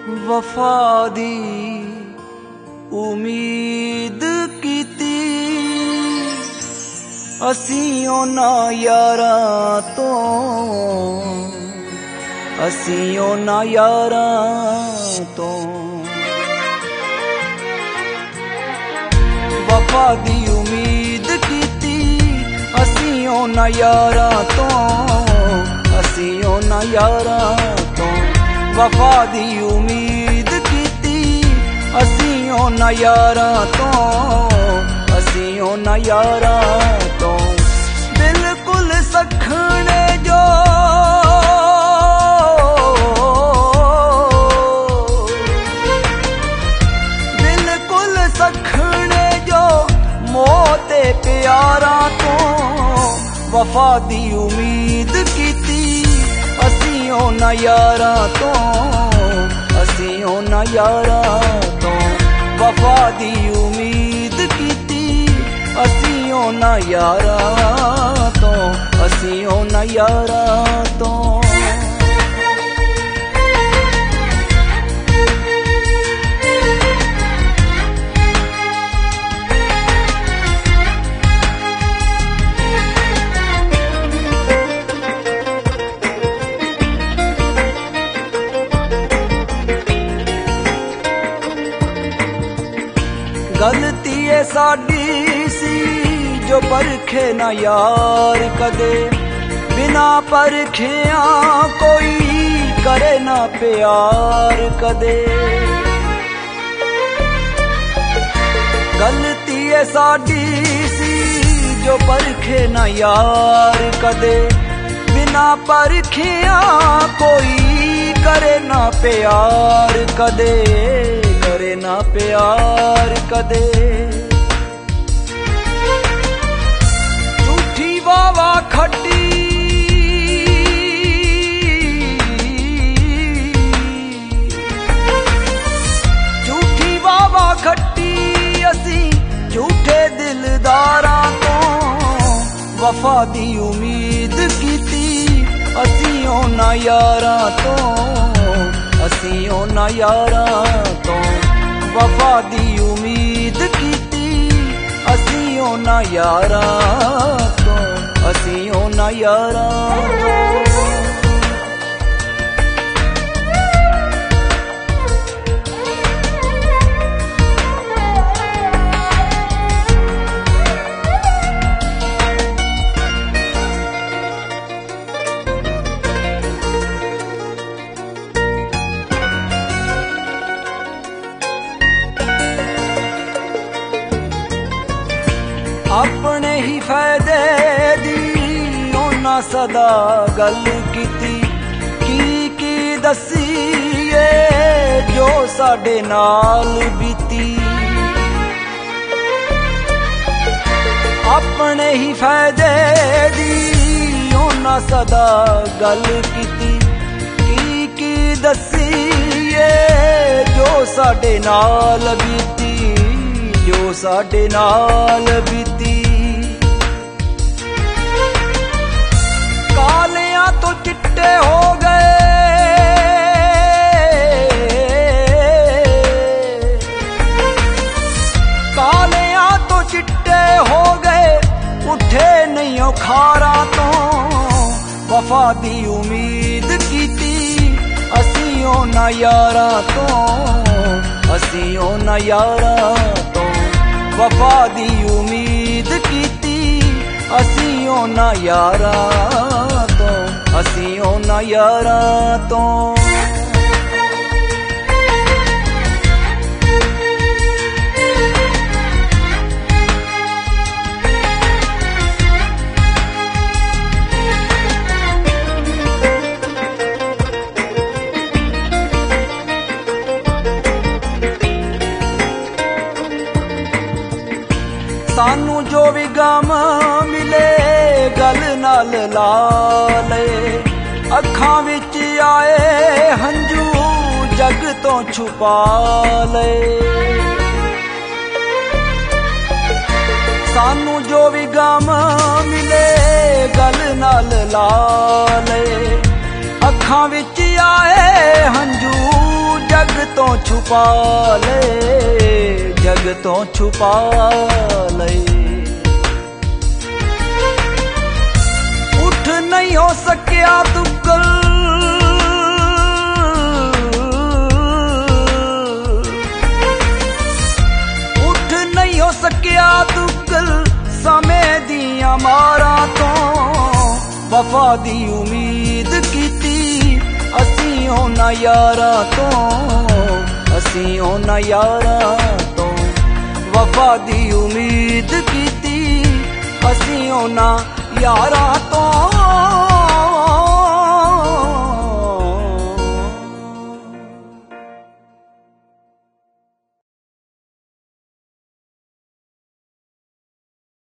वफा दी उम्मीद कीती असीं उन्हां यारां तो, असीं उन्हां यारां तो। वफा दी उम्मीद कीती असीं उन्हां यारां तो, असीं उन्हां यारां तो। वफा दी उम्मीद कीती असीं उन्हां यारां तो, असीं उन्हां यारां तो। बिल्कुल सखणे जो बिल्कुल सखणे जो मोते प्यारा तो। वफा दी उम्मीद कीती असीं उन्हां यारां तो, असीं उन्हां यारां तो। वफा दी उम्मीद कीती असीं उन्हां यारां तो, असीं उन्हां यारां तो। गलती है साडी सी जो परखे ना यार कदे, बिना परखिया कोई करे ना प्यार कदे। गलती है साडी सी जो परखे ना यार कदे, बिना परखिया कोई करे ना प्यार कदे, करे ना प्यार कदे। झूठी वावा खट्टी झूठी वावा खट्टी असीं झूठे दिलदारां तो। वफा दी उम्मीद कीती असीं उन्हां यारां तो, असीं उन्हां यारां तो। वफा दी उम्मीद कीती असीं उन्हां यारां तो, असीं उन्हां यारां तो। अपने ही फायदे दी उन्हां सदा गल कीती, की दसीए जो साडे नाल बीती। अपने ही फायदे दी उन्हां सदा गल कीती, की दसीए जो साडे नाल बीती, जो साडे नाल बीती। कालियां तो चिट्टे हो गए, कालियां तो चिट्टे हो गए, उठे नहीं खारा तो। वफा दी उम्मीद कीती असीं उन्हां यारां तो, असीं उन्हां यारां तो। वफा दी उम्मीद कीती असीं उन्हां यारां तो, असीं उन्हां यारां तो। सानू जो भी गम मिले गल नाल ला ले, अखां विच आए हंजू जग तो छुपा ले। सानू जो भी गम मिले गल नाल ला ले, अखां विच आए हंजू जग तो छुपा ले, जग तो छुपा ले। उठ नहीं हो सकिया तू कल, उठ नहीं हो सकिया तू कल, समय दिया मारा तो वफा दी उम्मीद कीती, असी होना यारा तो, असी होना यारा तो, वफा दी उम्मीद कीती, असी होना यारा तो।